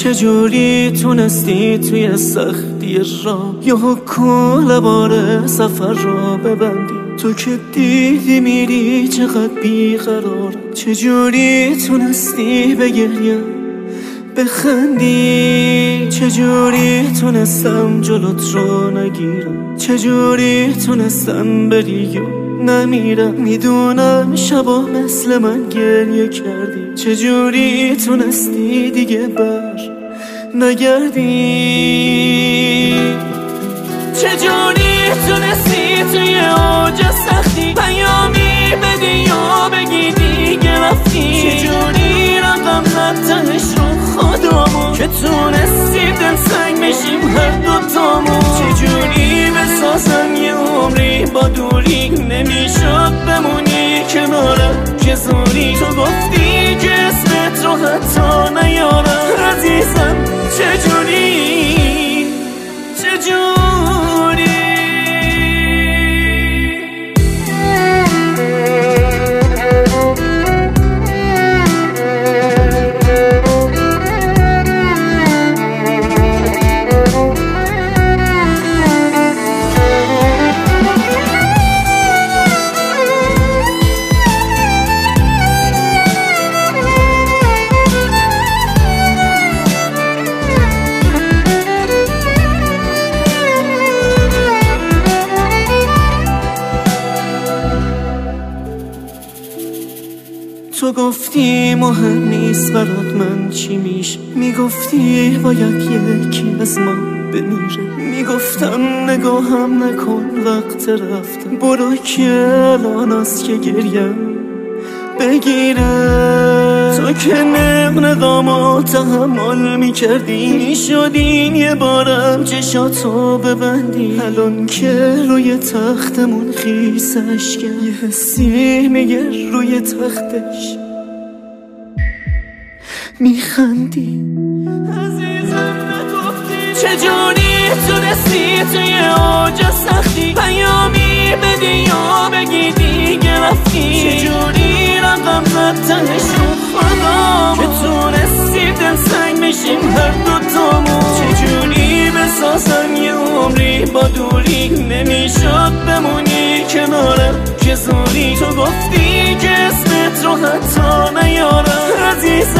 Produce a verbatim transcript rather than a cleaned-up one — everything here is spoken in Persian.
چجوری تونستی توی سختی راه یا کل بار سفر را ببندی؟ تو که دیدی میری چقدر بیقرارم، چجوری تونستی بگریم بخندی؟ چجوری تونستم جلوت رو نگیرم؟ چجوری تونستم بری و نمیرم؟ میدونم شبا مثل من گریه کردی، چجوری تونستی دیگه بر نگردی؟ چجوری تونستی توی اوج سختی پیامی بدی یا بگی دیگه رفتی؟ چجوری رقم نتنش رو خودمون که تونستی دل سنگ بشیم هر دوتامون؟ چجوری بسازم یه عمری با دوری نمیشد بمونی کنارم که زوری؟ تو گفتی که اسمت رو حتی نیارم عزیزم، چجوری چجوری تو گفتی مهم نیست برات من چی میشه، میگفتی باید یکی از ما بمیره، میگفتم نگاهم نکن وقت رفتم، برو که الان است که گریم بگیره. تو که نقنقامو تحمل میکردی، میشدین یه بارم چشاتو ببندی، الان که روی تختمون خیسش کرد یه حسی میگه روی تختش میخندی. عزیزم نگفتی چجوری تونستی توی اوج سختی پیامی بدی یا بگی دیگه رفتی؟ چجوری رقم نتنش رو خودمون که تونستی دل سنگ بشیم هر دوتامون؟ چجوری بسازم یه عمری با دوری نمیشد بمونی کنارم که زوری؟ تو گفتی که اسمت رو حتی نیارم عزیز